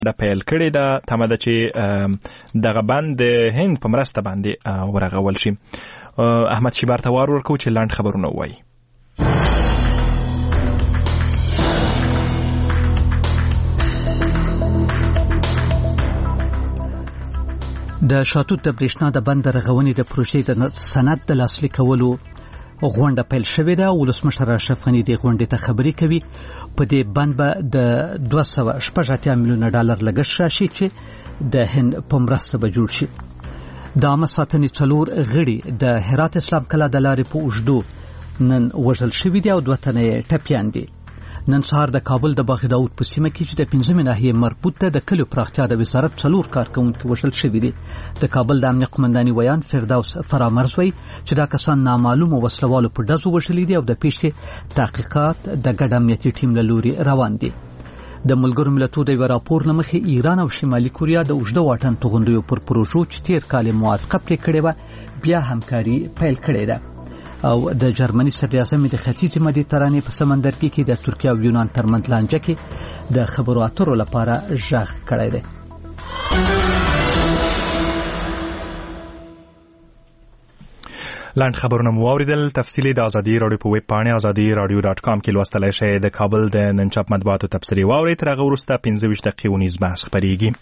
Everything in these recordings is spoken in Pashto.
د پیل کړې ده تمه ده چې دغه بند د هند په مرسته باندې ورغول شي. احمد شیبار ته وار ورکو چې لاند خبرونه وایي. د شاتوت د برېښنا د بند رغونې د پروژې د سند د لاسلیک کولو غونډه پیل شوې ده. ولسمشر اشرف غني د غونډې ته خبرې کوي. په دې بند به د 280 میلیونه ډالر لګښت راشي چې د هند په مرسته به جوړ شي. د عامه ساتنې 4 غړي د هرات اسلام کلا د لارې په اوږدو نن وژل شوي دي او 2 تنه ټپیان دي. نن سهار د کابل د باغ داود په سیمه کې چې د 15 ناحیې مربوط ده د کلیو پراختیا د وزارت 4 کارکونکو وژل شوي دي. د کابل د امنیت قومنداني ویان فردوس فرامرزوي چې دا کسان نامعلوم وسلوالو په ډزو وژلي دي او د پیښې تحقیقات د ګډ امنیتي ټیم له لوري روان دي. د ملګرو ملتونو د راپور لمخې ایران او شمالي کوریا د اوږده واټن توغندیو پر پروژو چې تیر کال موافقه پرې کړې و بیا همکاري پیل کړې ده. او د جرمني صدراعظم د ختیځ مدیترانې په سمندر کې د ترکیه او یونان ترمنځ لانجه کې د خبرو اترو لپاره ژغ کړی دی. لاند خبرونه مو اوریدل. تفصیلی د ازادي رادیو په ویب پاڼه azadi.radio.com کې لوستلای شئ. د کابل د نن چاپ مطبوعاتو تفسیری واوري تر هغه وروسته 15 دقیقې ونیز بحث خبريږي.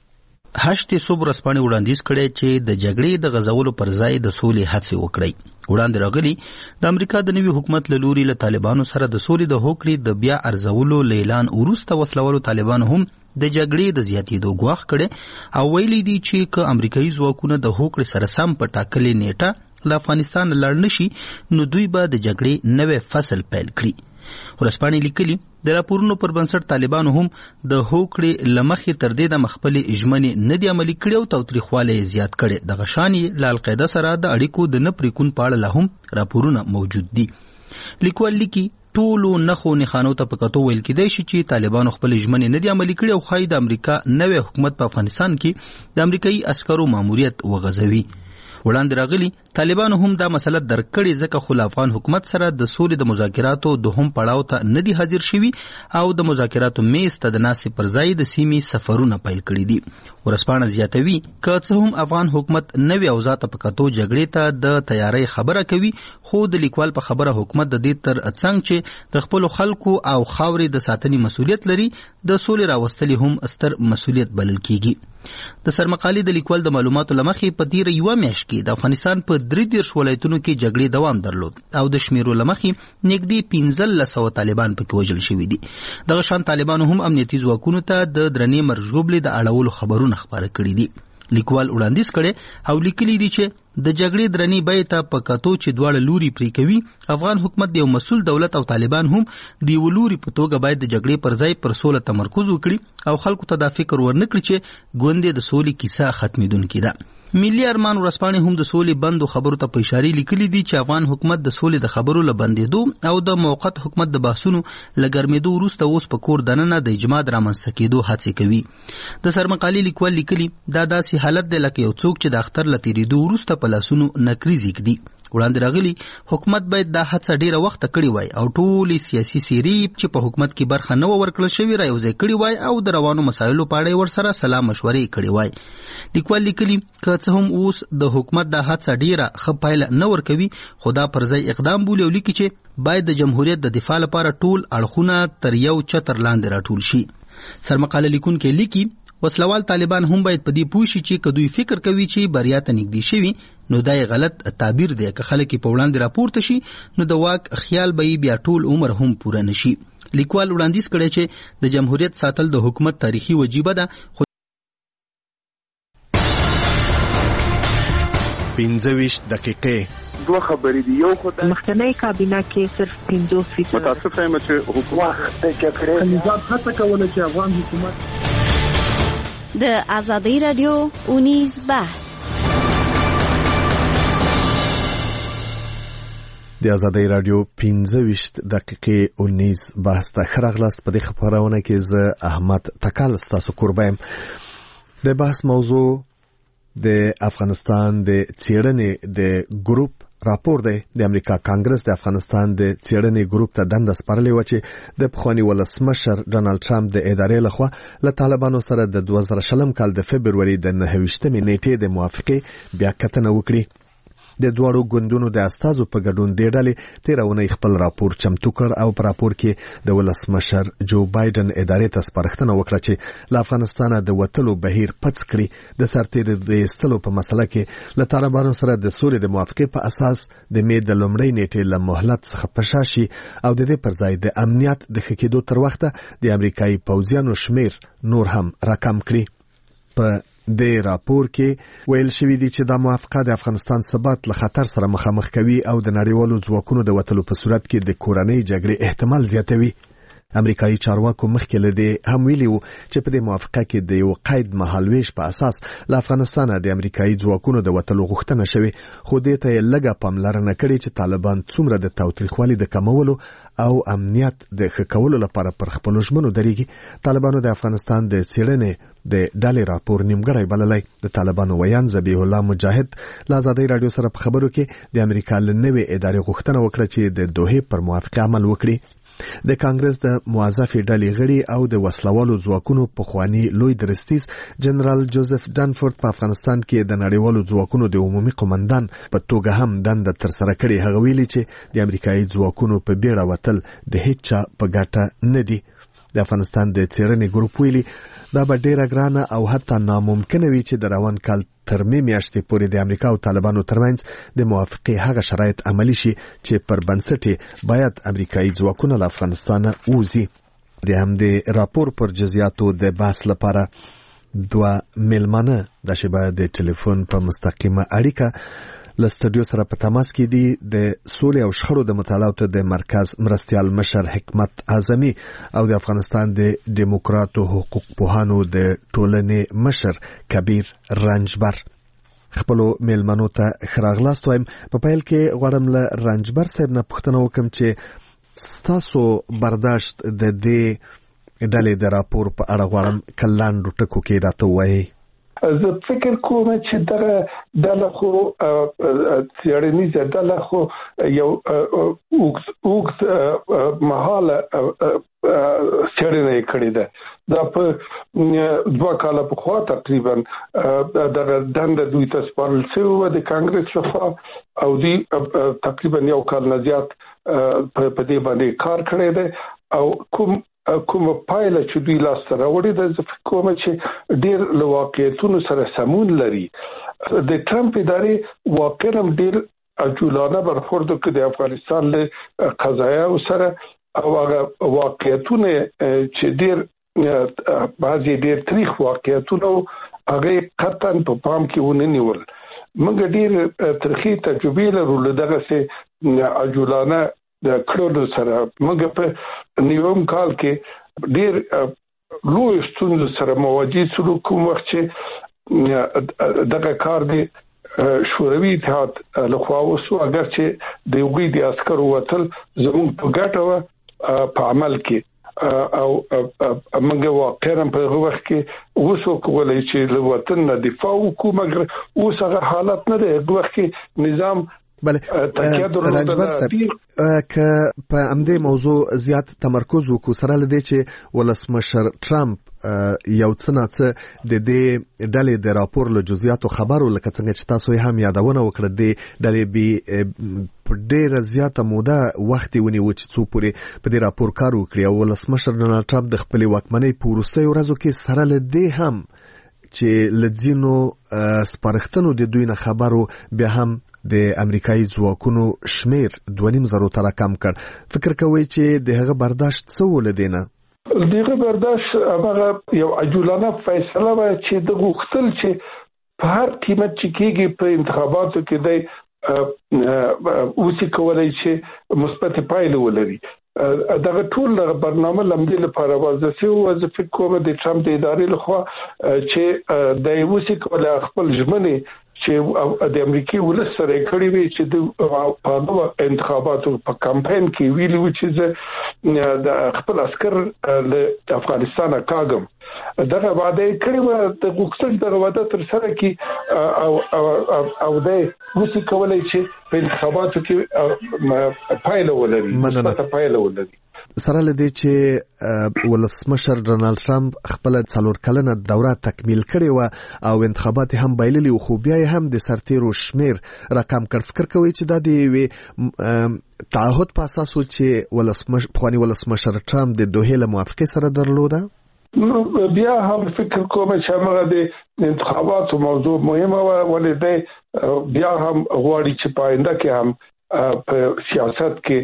هشت صبح رسپانې وړاندیز کړي چې د جګړې د غزولو پر ځای د سولې هڅې وکړي. وړاندې راغلي د امریکا د نوي حکومت له لوري له طالبانو سره د سولې د هوکړې د بیا ارزولو اعلان وروسته وسلوالو طالبانو هم د جګړې د زیاتېدو ګواښ کړي او ویلي دي چې که امریکایي ځواکونه د هوکړې سره سم په ټاکلې نیټه له افغانستان لاړ نشي نو دوی به د جګړې نوې فصل پیل کړي. ورسپانې لیکلي د راپورونو پر بنسټ طالبانو هم د هوکړې لمخې تر دې د مخبلې اجمنې نه دی عملي کړي او تاوتریخوالی زیات کړي. د غشانې له القاعده سره د اړیکو د نه پریکون په اړه لا هم راپورونه موجود دي. لیکوال لیکي ټولو نخو نښانو ته په کتو ویل کېدای شي چې طالبانو خپل اجمنې نه دی عملي کړي او ښایي د امریکا نوی حکومت په افغانستان کې د امریکایي عسکرو ماموریت وغځوي. وړاندې راغلي طالبانو هم دا مسله درک کړې ځکه خو افغان حکومت سره د سولې د مذاکراتو دوهم پړاو ته نه دي حاضر شوي او د مذاکراتو میز ته د ناستې پر ځای د سیمې سفرونه پیل کړي دي. ورسپانه زیاتوي که څه هم افغان حکومت نوې اوضاع ته په کتو جګړې ته د تیاری خبره کوي خو د لیکوال په خبره حکومت د دې تر څنګ چې د خپل خلکو او خاورې د ساتنې مسؤلیت لري د سولې راوستلې هم ستر مسؤلیت بلل کیږي. د سرمقالې د لیکوال د معلوماتو لمخې په تیر یوه میاشت کې د افغانستان په 33 ولایتونو کې جګړې دوام درلود او د شمیرو لمخې نږدې 1500 طالبان پکې وژل شوي دي. دغه شان طالبانو هم امنیتي ځواکونو ته د درنې مرژوبلې د اړولو خبرونه خپاره کړي دي. لیکوال وړاندیز کړي او لیکلي دي چې د جګړې درنې بیې ته په کتو چې دواړه لوري پرې کوي افغان حکومت د یو مسؤل دولت او طالبان هم د یو لوري په توګه باید د جګړې پر ځای پر سوله تمرکز وکړي او خلکو ته دا فکر ورنکړي چې ګوندې د سولې کیسه ختمېدونکې ده. ملي ارمان ورسپانې هم د سولې بندو خبرو ته په اشاره لیکلي دي چې افغان حکومت د سولې د خبرو له بندېدو او د موقت حکومت د بحثونو له ګرمېدو وروسته اوس په کور دننه د اجماع رامنځته کېدو هڅې کوي. د سرمقالې لیکوال لیکلي دا داسې حالت دی لکه یو څوک چې د اختر له تېرېدو وروسته په لاسونو نکریز ږدي. وړاندې راغلي حکومت باید دا هڅه ډیره وخت کړی وای او ټولې سیاسي سیرې چې په حکومت کې برخه نه ورکړل شوی را یوځای کړی وای او د روانو مسایلو په اړه ورسره سلا مشورې کړې وای. لیکوال لیکلي که څه هم اوس د حکومت دا هڅه ډیره ښه پایله نه ورکوي خو دا پر ځای اقدام بولي او لیکي چې باید د جمهوریت د دفاع لپاره ټول اړخونه تر یو چتر لاندې راټول شي. سرمقاله لیکونکي لیکي وسلوال طالبان هم باید په دې پوه شي چې که دوی فکر کوي چې بریا ته نږدې شوي نو دا غلط تعبیر دی. که خلک په وړاندې راپورته شي نو د واک خیال به بیا ټول عمر هم پوره نشي. لیکوال وړاندیز کړی چې د جمهوریت ساتل د حکومت تاریخي وجیبه ده. 15 دقیقې دوه خبرې دي. یو خدای مخکنی کابینه کې صرف 50% متاسف یم چې حکومت نظام هڅه کوله چې افغان حکومت د ازادي رادیو اونیز بحث د ازادي رادیو 15 دقیقې اونیز بحث ته خراغلاست. په دې خبرونه کې زه احمد تکل ستاسو قربایم. د بحث موضوع د افغانستان د څېړنې د ګروپ راپور دی د امریکا کانګرس د افغانستان د څېړنې ګروپ ته دنده سپارلې و چې د پخواني ولسمشر ډانلډ ټرمپ د ادارې لخوا له طالبانو سره د 2020 کال د فبرवरी د 29 نیټې د موافقې بیا کتنه وکړي. د دوړو ګوندونو د استازو په ګډون د ډلې تیرونه خپل راپور چمتو کړ او په راپور کې د ولسمشر جو بایدن ادارې ته سپارښتنه وکړه چې له افغانستانه د وټلو بهیر پڅ کړي، د سرتیر د استلو په مسله کې له طالبانو سره د سولې د موافقې په اساس د می د لومړۍ نیټې له مهلت څخه پشاشي او د دې پر ځای د امنیت د خکېدو تر وخته د امریکایي پوځیانو شمیر نور هم راکم کړي. په د راپور کې ویل شوی دی چې دا موافقه د افغانستان ثبات له خطر سره مخامخ کوي او د نړیوالو ځواکونو د وټلو په صورت کې د کورنۍ جګړې احتمال زیاتوي. امریکایي چارواکو مخکې له دې هم ویلي وو چې په دې موافقه کې د یو قید مهالویش په اساس له افغانستانه د امریکایي ځواکونو د وټلو غوښتنه شوې، خو دې ته یې لږه پاملرنه کړې چې طالبان څومره د تاوتریخوالي د کمولو او امنیت د ښه کولو لپاره پر خپلو ژمنو درېږي. طالبانو د افغانستان د څېړنې د ډلې راپور نیمګړی بللی. د طالبانو ویان ذبیح الله مجاهد له ازادۍ راډیو سره په خبرو کې د امریکا له نوې ادارې غوښتنه وکړه چې د دوحې پر موافقه عمل وکړي. د کانګرس د موظفې ډلې غړي او د وسلوالو ځواکونو پخوانی لوی درستیز جنرال جوزف ډانفورد په افغانستان کې د نړیوالو ځواکونو د عمومي قومندان په توګه هم دنده ترسره کړې. هغه ویلي چې د امریکایي ځواکونو په بیړه وتل د هیڅ چا په ګټه نه دي. د افغانستان د څېړنې ګروپ ویلي دا به ډیره ګرانه او حتی ناممکنه وي چې د روان کال تر می میاشتې پورې د امریکا او طالبانو ترمنځ د موافقې هغه شرایط عملی شي چې پر بنسټ باید امریکایي ځواکونه له افغانستانه ووځي. د همدې راپور پر جزئیاتو د بحث لپاره دوه میلمانه د شبه د ټلیفون په مستقیمه اړیکه له سټډیو سره په تماس کې دي. د سولې او شخړو د مطالعاتو د مرکز مرستیال مشر حکمت اعظمي او د افغانستان د دیموکراتو حقوق پوهانو د ټولنې مشر کبیر رنجبر. خپلو میلمنو ته ښه راغلاست وایم. په پیل کې غواړم له رنجبر صاحب نه پوښتنه وکړم چې ستاسو برداشت د دې ډلې د راپور په اړه غواړم که لاندو ټکو کې راته ووایئ. زه فکر کوم چې دغه ډله خو څېړنیزه ډله خو یو اوږد مهاله څېړنه یې کړې ده. دا په 2 کاله پخوا تقریبا دغه دنده دوی ته سپارل شوې وه د کانګرس لخوا او دوی تقریبا 1 کال نه زیات په دې باندې کار کړی دی او کوم پایله چې دوی لاسته راوړي ده زه فکر کوم چې ډېر له واقعیتونو سره سمون لري. د ټرمپ ادارې واقعا ډېر عجولانه برخورد وکړ د افغانستان له قضایاو سره او هغه واقعیتونه چې ډېر بعضې ډېر تریخ واقعیتونه هغه قطعا په پام کې ونه نیول. موږ ډېر ترخی تجربې لرو له دغسې عجولانه د کړو سره. موږ په نیوم کال کې ډېر لوی ستونزو سره مواجه شو کوم وخت چې دغه کار دی شوروي اتحاد لخوا وسو اگر چې د یوګي د عسکرو وتل زموږ په ګټه په عمل کې او موږ واقعا په هغه وخت کې وسو کولای چې له وطن نه دفاع وکړو مګر اوس هغه حالت نه دی. هغه وخت کې نظام بله رنجبر صاحب که په همدې موضوع زیات تمرکز وکړو سره له دې چې ولسمشر ټرمپ یو څه نه څه د دې ډلې د راپور له جزئیاتو خبرو لکه څنګه چې تاسو یې هم یادونه وکړه د ډلې په ډېره زیاته موده وخت ونیو چې څو پورې په دې راپور کار وکړي او ولسمشر ډانلډ ټرمپ د خپلې واکمنۍ په وروستیو ورځو کې سره له دې هم چې له ځینو سپارښتنو د دوی نه خبرو بیا هم د امریکایي ځواکونو شمیر 2.5 ته راکم کړ. فکر کوئ چې د هغه برداشت څه ولدینه؟ دغه برداشت هغه یو عجولانه فیصله و چې د غوښتل چې په هر قیمت چې کېږي په انتخاباتو کې د اوسې کولای چې مثبت پایله ولري. دغه ټول برنامه لمدې لپاره وځي او زه فکر کوم د ټرمپ د ادارې لخوا چې د اوسې کولای خپل ژمنې چې د امریکای ولس سره کړی وي چې په انتخاباتو په کمپاین کې ویلي و چې د خپل عسكر له افغانستانه کاږم دغه وعده کړې و د غوښتل دغه وعده تر سره کې او د وسی کولای چې په انتخاباتو کې پایله ولري سره لدی چې ولسمشر ډونالد ټرمپ خپل 4 کلنه دوره تکمیل کړې و او انتخابات هم بایللي او خو بیا هم د سرتیرو شمیر رقم کړ. فکر کوي چې دا دی تعهد په اساس و چې ولسمشر ټرمپ د دوه له موافقه سره درلوده. بیا هم فکر کوم چې هغه د انتخاباتو موضوع مهمه و ولې بیا هم غواړي چې پاینده کې هم په سیاست کې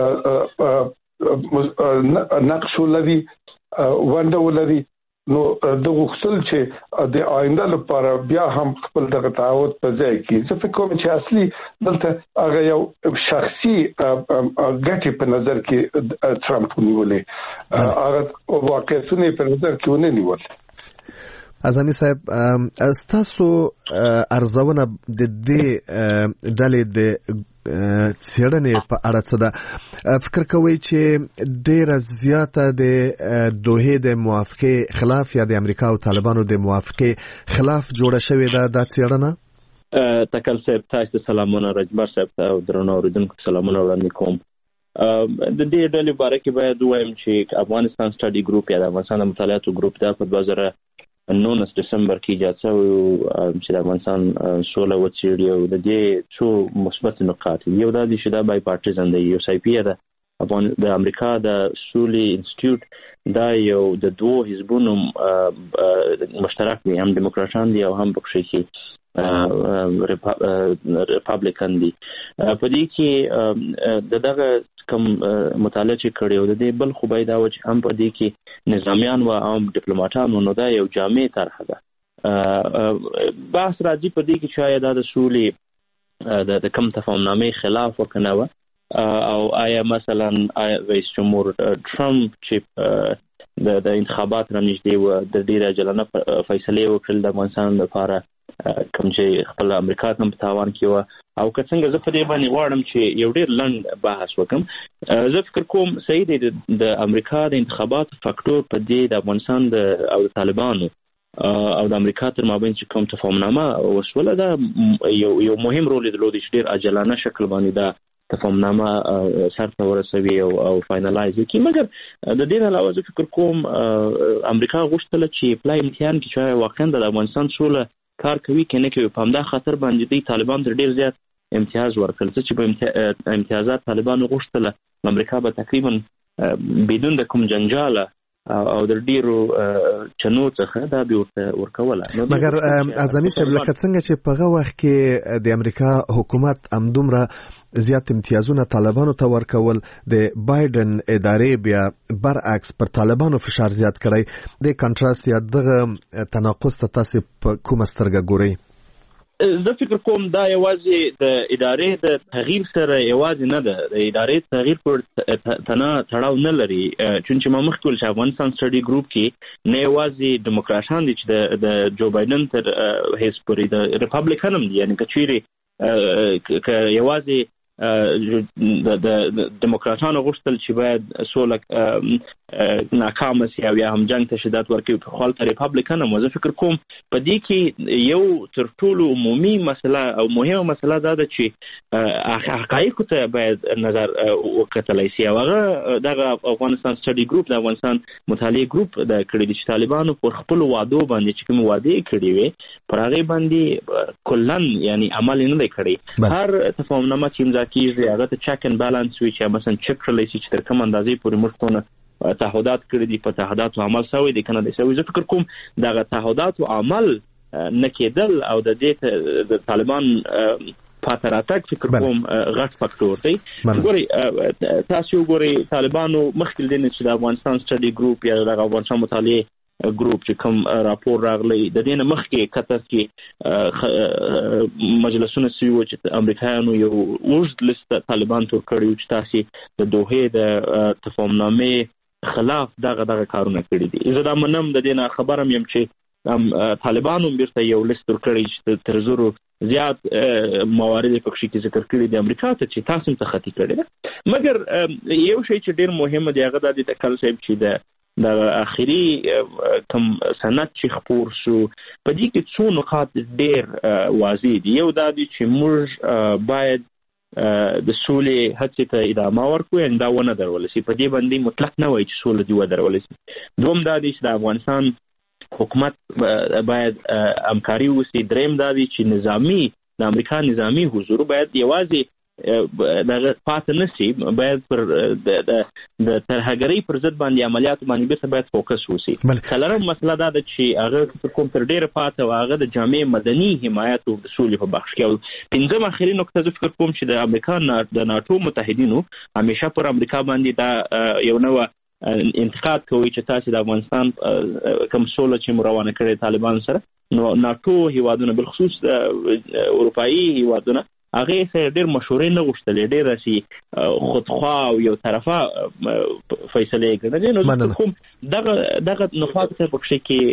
نقش ولري ونده ولري نو د غوښتل چې د آینده لپاره بیا هم خپل دغه تعهد په ځای کې زه فکر کوم چې اصلي دلته هغه یو شخصي ګټه په نظر کې ټرمپ نیولې هغه واقعیتونه په نظر کې ونه نیول. اعظمي صاحب تاسو ارزونه د دې ډلې د څېړنې په اړه څه ده؟ فکر کوي چې ډېره زیاته د دوه د موافقه خلاف یا د امریکا او طالبانو د موافقه خلاف جوړه شوې ده دا څېړنه؟ تکل صاحب تاسو سلامونه رجبر صاحب او درنو اوریدونکو سلامونه وړاندې کوم. د دې ډلې باره کې باید وایم چې افغانستان سټډي ګروپ یا د افغانستان مطالعاتو ګروپ دا په 2019 دسمبر کې ایجاد شوی چې د افغانستان سوله وڅېړي او د دې څو مثبت نقاط یو دا چې دا بای پارټیزن دی یو سایپی ده د امریکا د سولې انسټیټیوټ دا یو د دوه حزبونو مشترک دي هم دیموکراتان دي او هم بخښي کې ریپابلیکن دي. په دې کې دغه کوم مطالعه چې کړی و د دې بل خو باید دا و چې هم په دې کې نظامیان و او ډیپلوماټان نو دا یو جامع طرح ده. بحث راځي په دې کې چې آیا دا د سولې د کم تفاهمنامې خلاف وکنه و او آیا مثلا رئیس جمهور ټرمپ چې د انتخابات را نږدې و د ډېر عاجلانه فیصلې وکړل د افغانستان لپاره کوم چې خپل امریکا هم په تاوان کې و او که څنګه زه په دې باندې واړم چې یو ډېر لنډ بحث وکم. زه فکر کوم صحیح دی د امریکا د انتخابات فاکټور په دې د افغانستان او د طالبانو او د امریکا تر مابین چې کوم تفاهمنامه وسوله دا یو مهم رول درلود چې ډېر عاجلانه شکل باندې دا تفاهمنامه سرته ورسوي او فاینالایز کړي. مګر د دې علاوه زه فکر کوم امریکا غوښتل چې پلای امتحان کې چې واقعا د افغانستان سوله کار کوي کنه کوي په همدا خاطر باندې د طالبان تر ډیر زیات امتیاز ورکړل چې په امتیازات طالبان غوښتل امریکا به تقریبا بدون د کوم جنجال او د ډیرو چنو څخه دا به ورکوله. مګر اعظمي صاحب لکه څنګه چې په هغه وخت کې د امریکا حکومت همدومره زیات امتیازونه طالبانو ته ورکول د بایدن ادارې بیا برعکس پر طالبانو فشار زیات کړی د کنټراست یا دغه تناقض ته تاسو په کومه سترګه ګورئ؟ زه فکر کوم دا یوازې د ادارې د تغییر سره یوازې نه ده د ادارې تغییر پر تړاو نه لري چې ما مخکې ویل چې افغانستان سټډي ګروپ کې نه یوازې ډیموکراتان دي چې د جو بایدن تر حزب پورې د ریپابلیکن هم دي یعنې که چیرې یوازې د ډیموکراتانو غوښتل چې باید سوله ناکامه سي او یا هم جنگ ته شدت ورکړي په خپل ریپابلیکن هم زه فکر کوم په دې کې یو تر ټولو عمومي مسله او مهمه مسله دا ده چې حقایقو ته باید نظر وکتلای سي او هغه دغه افغانستان سټډي ګروپ د افغانستان مطالعه ګروپ د کړي چې طالبانو پر خپل وعدو باندې چې کوم وعده کړي وي پر هغه باندې کلن یعنی عمل نه دی کړی. هر تفاهمنامه چې کیږي هغه ته چک اند بالانس وي چې مثلا چک کړلی شي چې تر کوم اندازې پورې موږ تعهدات کړی دي په تعهداتو عمل شوی دی کنه د شوی. زه فکر کوم دغه تعهداتو عمل نه کېدل او د دې د طالبان پاتراتک فکر کوم غټ فاکټور دی. ګوري تاسو ګوري طالبانو مخکې دین چې د افغانستان سټډي ګروپ یا د افغانستان مطالعه ګروپ چې کوم راپور راغلی د دې نه مخکې قطر کې مجلسونه سوي و چې امریکایانو یو اوږد لیست طالبان تور کړی چې تاسو د دوه د تفاهمنامې خلاف دغه کارونه کړی دي. زه دا منم د دې نه خبرم یم چې طالبانو بیرته یو لیست تور کړی چې تر زورو زیات موارد په کې ذکر کړی د امریکا ته چې تاسو ته خطي کړی ده. مګر یو شی چې ډیر مهم دی هغه د تکل صاحب چې د د اخیری کوم سند چې خپور شو په دې کې څو نقاط ډېر واضح دي. یو دا دی چې موږ باید د سولې هڅې ته ادامه ورکړو، ان دا ونه درول شي. په دې باندې مطلق نه وایي چې سولې دی ودرول شي. دوم دا دی چې د افغانستان حکومت باید همکاري وکړي. دریم دا دی چې د امریکا نظامی حضور باید یوازې دغه پاتې نشي، باید پر د ترهګرۍ پر ضد باندې عملیات باندې بیرته باید فوکس وشي. څلورم مسله دا ده چې هغه کوم تر ډیره پاتې او هغه د جامع مدني حمایت او د سولې په بخش کې. او پنځم اخري نقطه زه فکر کوم چې د امریکا د ناتو متحدینو همیشه پر امریکا باندې دا یو نوع انتقاد کوي چې تاسو د افغانستان کوم سوله چې روانه کړې طالبان سره، نو ناتو هیوادونه بالخصوص د اروپایي هیوادونه هغه سره ډېر مشورې نه غوښتلې، ډېر راسي خودخوا او یو طرفه فیصله کړې. نو کوم دغه نقاط ته په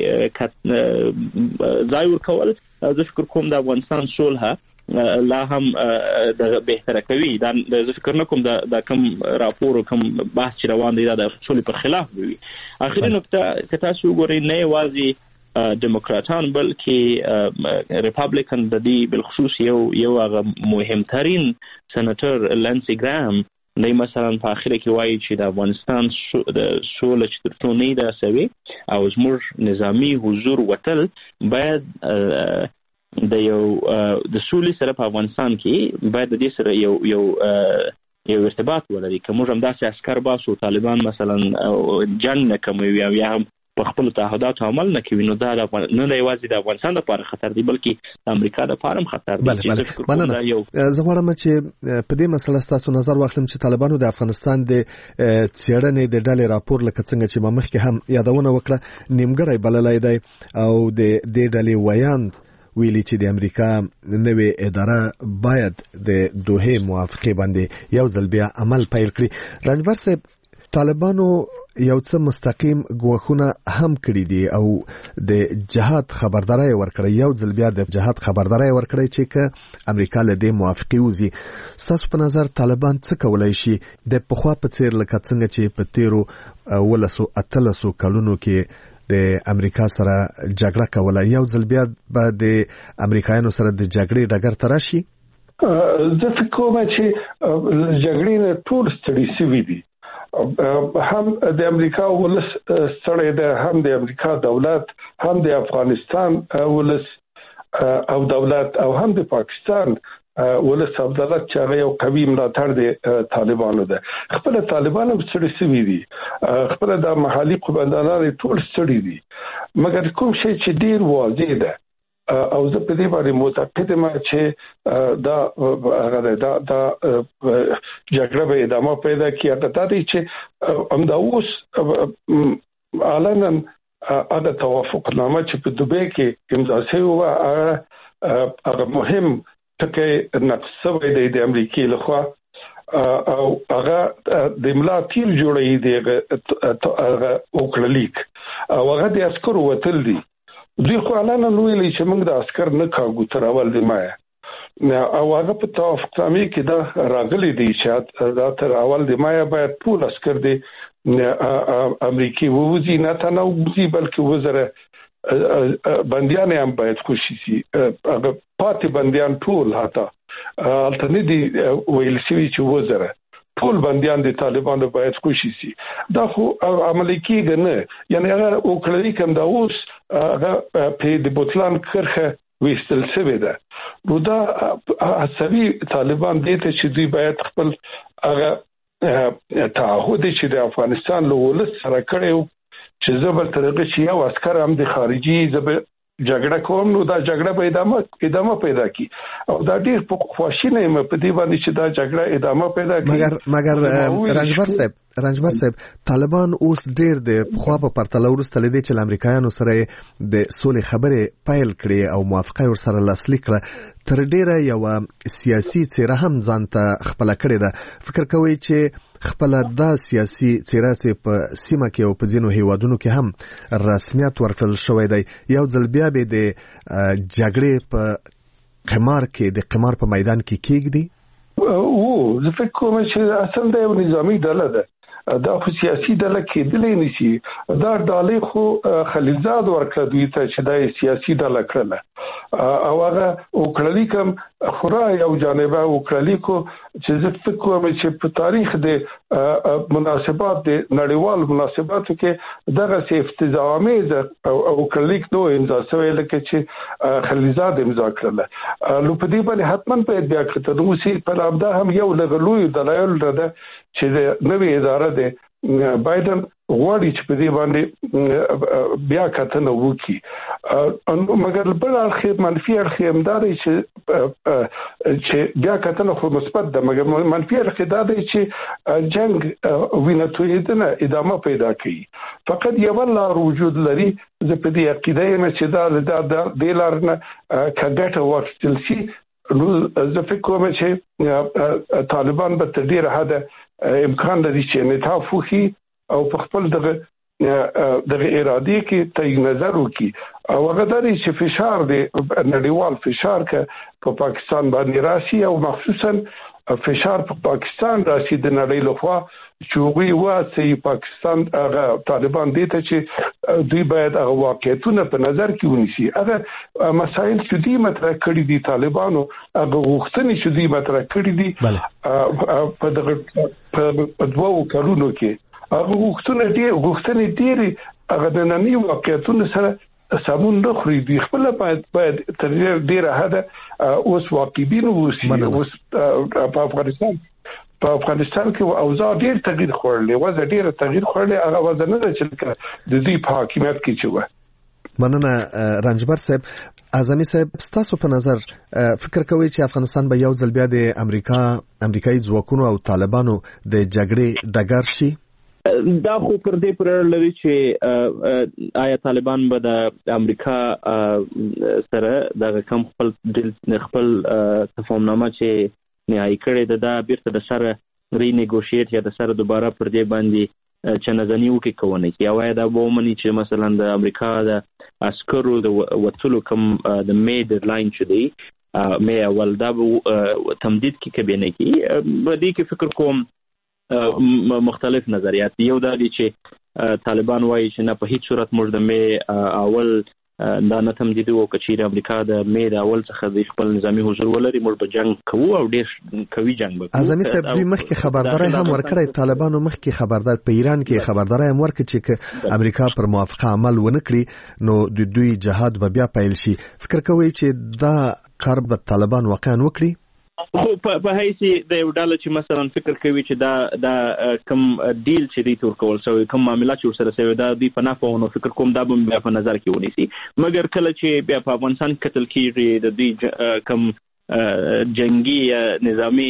کې ځای ورکول زه فکر کوم د افغانستان صلح لا هم د بهتره کوي. دا زه فکر نه کوم د کوم راپور او کوم بحث چې روان دی دا د صلح پر خلاف وي. اخري نقطه که تاسو وګورئ نه یوازې دموکراتان بلکې ریپابلیکن د دې بالخصوص یو هغه مهمترین سنټر لانسی ګرام نه مثلا په اخر کې وایي چې د افغانستان د سولې چې تر څو نه ده سوي او زموږ نظامی حضور وتل باید د سولې سره په افغانستان کې باید د دې سره یو ارتباط ولري. که موږ هم داسې عسکر باسو طالبان مثلا جنګ نه کوي او یا هم په خپل تعهداتو عمل نه کوي، نو دا نه یوازې د افغانستان لپاره خطر دی بلکې د امریکا لپاره هم خطر دی. زه غواړم چې په دې مسله ستاسو نظر واخلم چې طالبانو د افغانستان د څېړنې د ډلې راپور لکه څنګه چې ما مخکې هم یادونه وکړه نیمګړی بللی دی او د دې ډلې ویاند ویلي چې د امریکا نوې اداره باید د دوحې موافقې باندې یو ځل بیا عمل پیل کړي. رنجبر صاحب، طالبانو یو څه مستقیم ګواښونه هم کړي دي او د جهاد خبرداري ورکړي، یو ځل بیا د جهاد خبرداري ورکړي چې که امریکا له دې موافقې وځي. ستاسو په نظر طالبان څه کولای شي د پخوا په څیر لکه څنګه چې په تیرو 18 کلونو کې د امریکا سره جګړه کوله، یو ځل بیا به د امریکایانو سره د جګړې ډګر ته راشي؟ زه فکر کوم چې جګړې نه ټول ستړي شوي دي. هم د امریکا ولس ستړی ده، هم د امریکا دولت، هم د افغانستان ولس او دولت او هم د پاکستان ولس او دولت چې هغه یو قوي ملاتړ د طالبانو ده. خپل طالبان هم ستړي شوي دي، خپل د محلي قومندانان ټول ستړي دي، مګر کوم شی چې ډیر واضح ده او زه په دې باندې معتقد یم چې دا جګړه به ادامه پیدا کړي. هغه دی چې همدا اوس علنا هغه توافقنامه چې په دوبۍ کې امضا شوې وه هغه مهم ټکی نقض شوی دی د امریکې لخوا او هغه د املا تیر جوړوي دی هغه وکړلیک او هغه د عسکرو وتل دي. دوی خو علنا ویلي چې موږ د عسكر نه کاږو تر اول د مای او هغه په توافقنامه کې دا راغلي دي چې دا تر اول د مای باید ټول عسكر دي امریکای ووزي، نه تنه ووزي بلکې وزره بندیان هم باید خوشي شي. هغه پاتې بندیان ټول هاته الټنی دي ویل شوی چې وزره ټول بندیان د طالبانو باید خوشي شي. دا خو عملي کېږي نه، یعنی هغه وکړي کوم دا اوس هغه په د بوتلان کرخه وستل شوی ده. نو دا عصبي طالبان دي ته چې دوی باید خپل هغه تعهد چې د افغانستان له ولس سره کړو چې زبر طریقې چې یو عسكر هم د خارجي زبر جګړه کوم، نو دا جګړه به ادامه پیدا کی او دا ډیر په خواشینه یم په دې باندې چې دا جګړه ادامه پیدا کی. مګر رنجبر صاحب، طالبان اوس ډیر د خوا په پرتله ورسته لیدي چې امریکایانو سره د سولې خبرې پیل کړي او موافقه ور سره لاسلیک کړه، تر ډیره یو سیاسي څیره هم ځانته خپل کړی ده. فکر کوي چې خپل دا سیاسي څیره چې په سیمه کې او په ځینو هیوادونو کې هم رسمیت ورکړل شوی دی، یو ځل بیا به د جګړې په قمار کې د قمار په میدان کې کېږدي؟ زه فکر کوم چې اصل د یو نظامی ډله ده دا خو سیاسي ډله کېدلې نشي. دا ډالې خو خلیلزاد ورکړه دوی ته چې دا سیاسي ډله کړله او هغه وکړلی کوم خورا یو جانبه وکړلی کو چې زه فکر کوم چې په تاریخ د مناسبات د نړیوال مناسباتو کې دغه افتضاح آمیز وکړلی نو امضا شوی لکه چې خلیلزاد امضا کړله. نو په دې باندې حتما په بیا کړه نو سي په امدا هم یو لغلوی دلایل ده چې د نوې اداره د بایدن غواړي چې په دې باندې بیا کتنه وکړي. مګر بل اړخ منفي اړخ هم دا دی چې بیا کتنه خو مثبت ده مګر منفي اړخ دا دی چې جنگ وینتویدنه ادامه پیدا کوي. فقط یو لار وجود لري. زه په دې عقیده یم چې دا د لارنه کډټه واخیستل شي. نو زه فکر کوم چې طالبان به تر ډیره حده امکان لري چې انعطاف وکړي او په خپل دغه ارادې کې تعین نظر وکړي او هغه درې چې فشار دی نړیوال فشار که په پاکستان باندې راشي او مخصوصا فشار په پاکستان راشي د نړۍ لخوا چې هغوی واسي پاکستان هغه طالبان دي ته چې دوی باید هغه واقعیتونه په نظر کې ونیسي. هغه مسایل چې دوی مطرح کړي دي طالبانو هغه غوښتنې چې دوی مطرح کړي دي په دغه دوه کلونو کې هغه غوښتنې ډېرې هغه د ننني واقعیتونو سره سمون نه خوري. دوی خپل باید تر ډیره حده اوس واقعبین اوسي. اوس په افغانستان کې اوضاع ډېر تغییر خوړلې وزه ډېر تغییر خوړلې هغه وزه نه ده چې د دې په حکومت کې چې و. مننه رنجبر صاحب. اعظمي صاحب ستاسو په نظر فکر کوئ چې افغانستان به یو ځل بیا د امریکایي ځواکونو او طالبانو د جګړې ډګر شي؟ دا خو پر دې پر لري چې آیا طالبان به د امریکا سره د کم خپل تفاهمنامه چې نهایی کړي دا بیرته د سره ری نیګوشیټ یا د سره دوباره پر دې باندې چې نزنی وکي کوي یا وای دا به ومني چې مثلا د امریکا د عسکرو د وټلو کم د مې ډیډلاین چې دی مې اول دا تمدید کې کبینه کې په دې کې فکر کوم مختلف نظریات. یو دا دي چې طالبان وایي چې نه په هیڅ صورت موږ د مې اول دا نه تمدید وکړي چې امریکا د مې د اول څخه د خپل نظامی حضور ولري موږ به جنگ کوو او ډېر کوي جنگ به. اعظمي صاحب دوی مخکې خبرداري هم ورکړې طالبانو مخکې خبردار په ایران کې خبرداري هم ورکړي چې امریکا پر موافقه عمل ونه کړي نو د دوی جهاد به بیا پیل شي. فکر کوي چې دا کار به طالبان واقعا وکړي؟ خو په هیڅ د یو ډول چې مثلا فکر کوي چې دا کم ډیل چې دی تور کول شوی کم معاملات چې سره شوی دا دی په نافونو فکر کوم دا به په نظر کې ونیسي. مګر کله چې بیا په افغانستان قتل کیږي د دې کم جنگي نظامی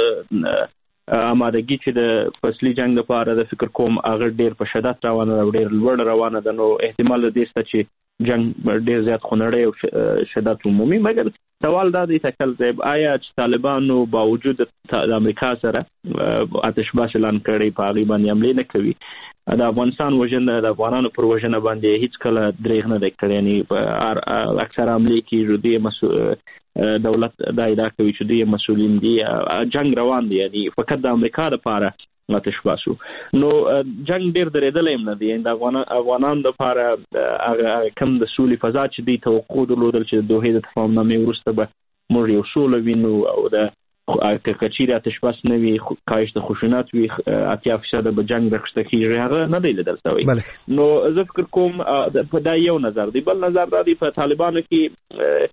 آمادګي چې د فصلي جنگ لپاره د فکر کوم هغه ډیر په شدت روانه ده ډیر لوړ روانه ده. نو احتمال دې ست چې جنگ ډیر زیات خنړی او شدت عمومي. مګر سوال دا دی تکل زیب آیا چې طالبانو باوجود د امریکا سره آتش باز اعلان کړي په هغه باندې حمله نه کوي د افغانستان وژنه د افغانانو پر وژنه باندې هیڅ کله دریغ نه کړي. یعنی اکثر حمله کې جدي دولت دا ادعا کوي چې دوی مسؤلین دي جنگ روان دي یعنی فقط د امریکا لپاره آتش باسو. نو جنگ ډیر درېدل هم نه دي د افغانانو لپاره هغه کم د سولې فضا چې دی توقع درلودل چې د دوه د تفاهمنامې وروسته به موږ یو سوله وینو او د کچیر آتش بس نه وي کاهش د خشونت وي 80% به جنگ راخسته کیږي هغه نه دی لیدل شوی. نو زه فکر کوم په دا یو نظر دی. بل نظر دا دی په طالبانو کې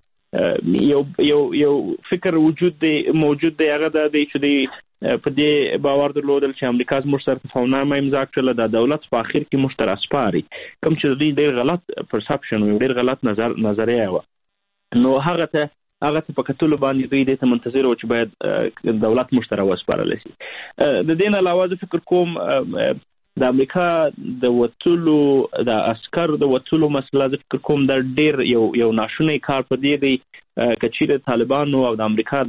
یو فکر موجود دی هغه د دې چې دی په دې باور درلودل چې امریکا زموږ سره تفاهمنامه امضا کړله د دولت په اخر کې موږ ته راسپاري کوم چې دوی ډېر غلط پرسپشن او ډېر غلط نظریه و. نو هغه ته په کتلو باندې دوی د منتظر او چې باید دولت موږ ته وسپارل شي. د دې نه علاوه زه فکر کوم د امریکا د وټلو د عسكر د وټلو مسله د فکر کوم د ډېر یو ناشونی کار په دی کچیر طالبانو او د امریکا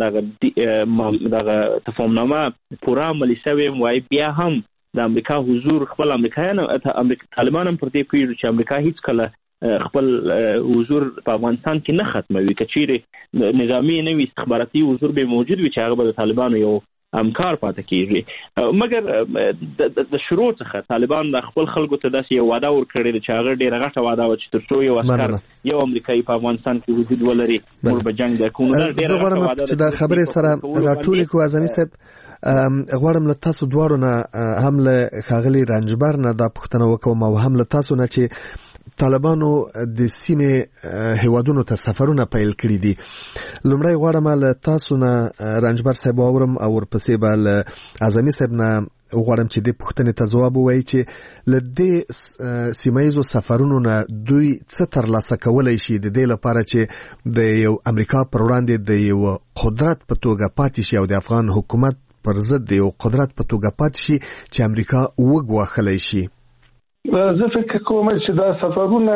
دغه تفاهمنامه پوره عملي شوی وای بیا هم د امریکا حضور خپل امریکایانو طالبان هم پر دې پیړ چې امریکا هیڅ کله خپل حضور په افغانستان کې نه ختموي. کچیر نظامی نوي استخباراتي حضور به موجود وي چې هغه د طالبانو یو همکار پاتې کیږي. مګر د شروع څخه طالبان د خپل خلکو ته داسې یو وعده ورکړې چې هغه ډېره غټه وعده و چې تر څو یو عسکر یو امریکایي په افغانستان کې وجود ولري موږ به جنگ وکړو. زه غواړم چې د خبرې سره راټولې کو اعظمي صاحب، غواړم له تاسو دواړو نه هم له ښاغلي رنجبر نه دا پوښتنه وکوم او هم له تاسو نه چې طالبانو د سیمې هیوادونو ته سفرونه پیل کړي دي. لومړی غواړم له تاسو نه رنجبر صاحب اورم او ورپسې به له اعظمي صاحب نه غواړم چې د پوښتنې ته ځواب ووایي چې له دې سیمایزو سفرونو نه دوی څه ترلاسه کولی شي د دې لپاره چې د یو امریکا پر وړاندې د یو قدرت په توګه پاتې شي او د افغان حکومت پر ضد د یو قدرت په توګه پاتې شي چې امریکا وګواښلی شي. زه فکر کوم چې دا سفرونه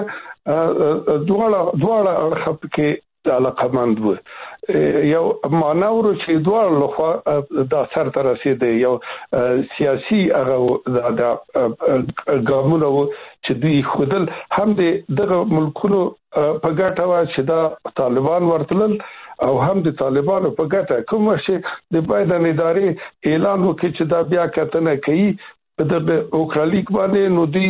دواړه اړخ کې علاقمند وو. یو مانور چې دواړه لخوا د سر ته رسیدي، یو سیاسي هغه د ګامونه وو چې دوی خودل هم دغه ملکونو په ګټه وا چې دا طالبان ورتلل او هم د طالبانو په ګټه کوم چې د بایدن ادارې اعلان وکړي چې دا بیا کتنه کوي د اوکرالیک باندې. نو دی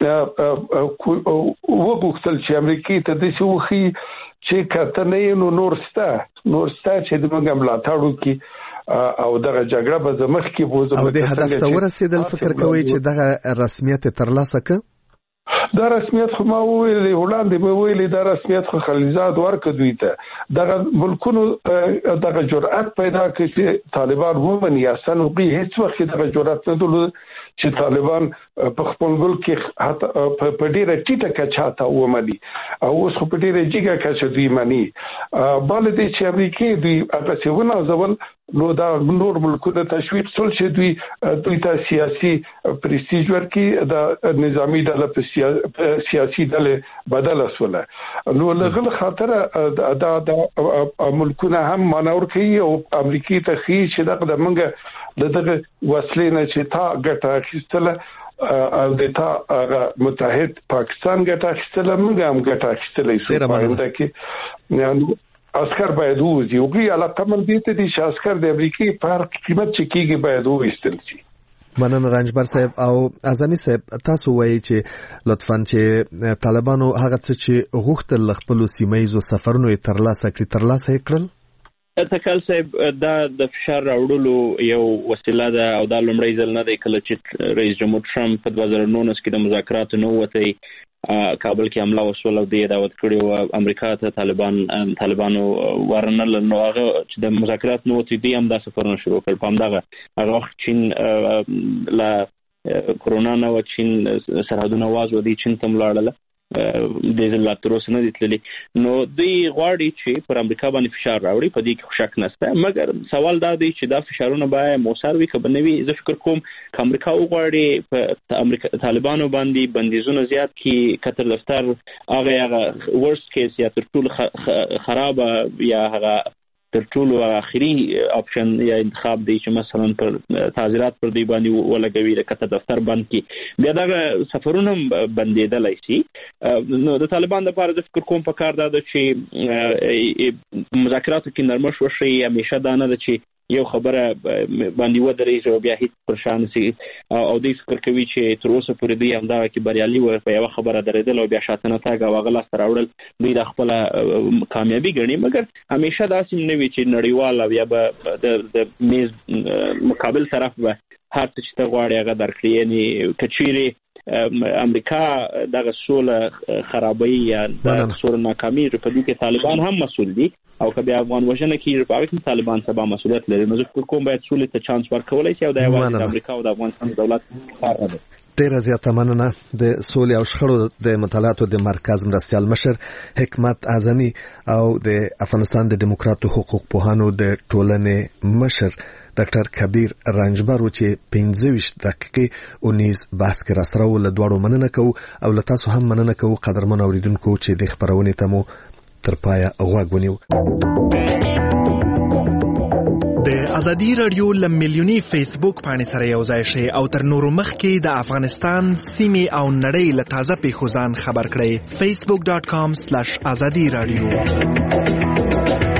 وغوښتل چې امریکای ته د شوخي چې کتنه نو نورستا چې د موږ ملاتړ وکړي او دغه جګړه به زمخ کې بوزو او د هدف ته ورسېدل. فکر کوي چې دغه رسمیت ترلاسه کړي؟ دا رسمیت خو ما ویلي وړاندې مې ویلي دا رسمیت خو خلیزاد ورکړ دوی ته. دغه ملکونو دغه جرأت پیدا کړ چې طالبان ومني. اصلا به هیڅ وخت دغه جرأت نه درلود چې طالبان په خپل ملک کې په ډیره ټیټه کچه تا ومني او اوس په ډیره جګه کچه دوی مني. بل دې چې امریکای دوی تاسو ونه ځول نو دا نور ملکونه تشویق سول چې دوی ته سیاسي پرستیج ورکړي، د نظامی ډله په سیاسي ډله بدل وسوله. نو لغل خاطر دا ملکونه هم مانور کوي او امریکای ته خي چې دغه منګه دغه وسلې نه چې تا ګټه اخیستله او د تا متحد پاکستان ګټه اخیستله، موږ هم ګټه اخیستلې سو باندې کې عسكر باید وځي او غي علاقه من دي ته دي چې عسكر د امریکای په قیمت چې کیږي باید وېستل شي. مننه رنجبر صاحب. او اعظمي صاحب تاسو وایي چې لطفاً چې طالبانو هغه څه چې غوښتل خپل سیمایزو سفرونو یې ترلاسه کړل؟ تکل صاحب دا د فشار راوړلو یو وسیله ده او دا لومړی ځل نه دی کله چې رئیس جمهور ټرمپ په 2019 کې د مذاکراتو نه وته کابل کې حمله وسول او د دعوت کړي او امریکا ته طالبانو ورنل نو هغه چې د مذاکرات نو وته دي هم دا سفرونه شروع کړ. په همدغه هغه چین لا کرونا نو چین سرحدونه واز ودی چین ته ملاړل د زلات روس نه دتللی. نو دوی غواړي چې پر امریکا باندې فشار راوړي، په دې کې شک نشته. مګر سوال دا دی چې دا فشارونه باید موثر وي که بنوي. زه فکر کوم چې امریکا وغواړي په امریکا طالبانو باندې بندیزونه زیات کی کتر دفتر هغه ورست کیس یا تر ټولو خراب یا هغه تر ټولو اخري اپشن یا انتخاب دی چې مثلا پر تعزیرات پر دی باندې ولګوي د کتر دفتر باندې کې بیا دا سفرونه بندیدلای شي. نو د طالبان لپاره د فکر کوم په کار دا چې مذاکراتو کې نرمش وشي. همیشه دا نه ده چې یو خبره باندې ودرېږي او بیا هیڅ پرشان سي او دوی فکر کوي چې تر اوسه پورې دوی همدا کې بریالي و په یو خبره درېدل او بیا شاتنه تاګ او غلا سره راوړل دوی د خپل کامیابی ګڼي. مګر همیشه داسې نه وي چې نړیوال او یا د میز مقابل طرف به هر څه چې ته غواړې هغه درکړي. یعنی کچيري امریکا دغه سوله خرابوي یا د سوله ناکامي په دې کې طالبان هم مسؤل دي او کبه افغان وژنه کې په اړه کې طالبان سبا مسؤلیت لري. نو فکر کوم باید سولې ته چانس ورکولای شي او د امریکا او د افغانستان دولت کار وکړي. ډیره زیاته مننه. د سولې او شخړو د مطالعاتو د مرکز مرستیال مشر حکمت اعظمي او د افغانستان د دیموکراتو حقوق پوهانو د ټولنې مشر ډاکټر کبیر رنجبر چې 15 دقیقې اونیز بحث کې را سره ول دوړو مننه کو او له تاسو هم مننه کو قدرمن اوریدونکو چې د خبرونه ته مو تر پایه غوږ ونیو. د ازادي رادیو لملیونی فیسبوک باندې سره یو ځای شي او تر نورو مخکې د افغانستان سیمه او نړۍ له تازه پیښو ځان خبر کړئ. facebook.com/azadi radio